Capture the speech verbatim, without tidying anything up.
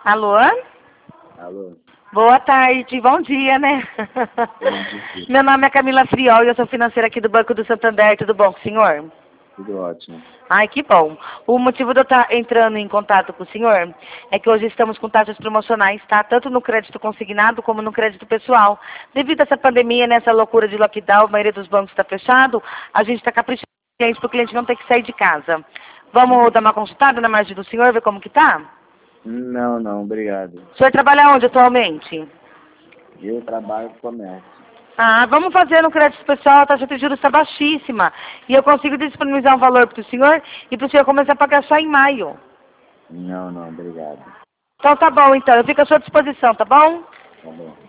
Alô? Alô? Boa tarde, bom dia, né? Bom dia. Meu nome é Camila Friol e eu sou financeira aqui do Banco do Santander. Tudo bom com o senhor? Tudo ótimo. Ai, que bom. O motivo de eu estar entrando em contato com o senhor é que hoje estamos com taxas promocionais, tá? Tanto no crédito consignado como no crédito pessoal. Devido a essa pandemia, nessa loucura de lockdown, a maioria dos bancos está fechado, a gente está caprichando para o cliente não ter que sair de casa. Vamos dar uma consultada na margem do senhor, ver como que tá? Não, não, obrigado. O senhor trabalha onde atualmente? Eu trabalho com comércio. Ah, vamos fazer no crédito pessoal, a taxa de juros está baixíssima. E eu consigo disponibilizar um valor para o senhor e para o senhor começar a pagar só em maio. Não, não, obrigado. Então tá bom, então. Eu fico à sua disposição, tá bom? Tá bom.